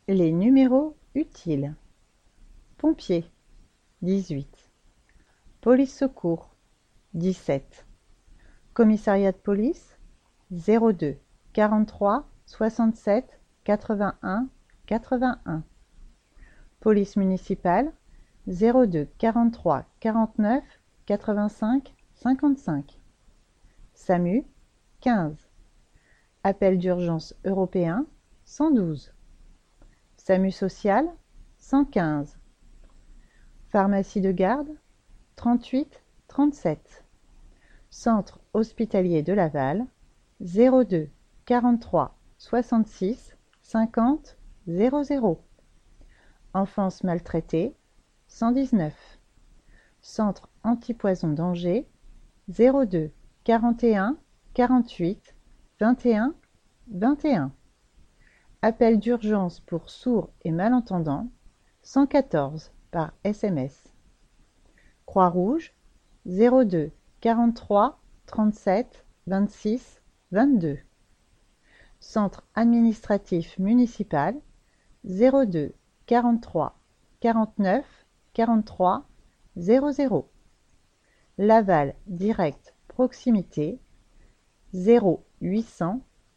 Les numéros utiles. Pompiers, 18. Police secours, 17. Commissariat de police, 02 43 67 81 81. Police municipale, 02 43 49 85 55. SAMU, 15. Appel d'urgence européen, 112. SAMU social, 115. Pharmacie de garde, 38 37. Centre hospitalier de Laval, 02 43 66 50 00. Enfance maltraitée, 119. Centre antipoison d'Angers, 02 41 48 21 21. Appel d'urgence pour sourds et malentendants, 114 par SMS. Croix-Rouge, 02 43 37 26 22. Centre administratif municipal, 02 43 49 43 00. Laval direct proximité, 0 800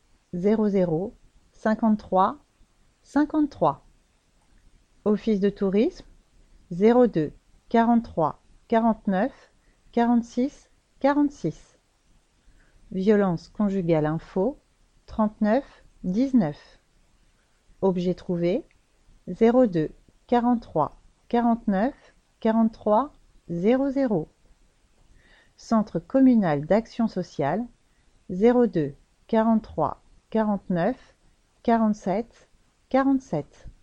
00 53 53. Office de tourisme, 02 43 49 46 46. Violence conjugale info, 39 19. Objet trouvé, 02 43 49 43 00. Centre communal d'action sociale, 02 43 49 47 47.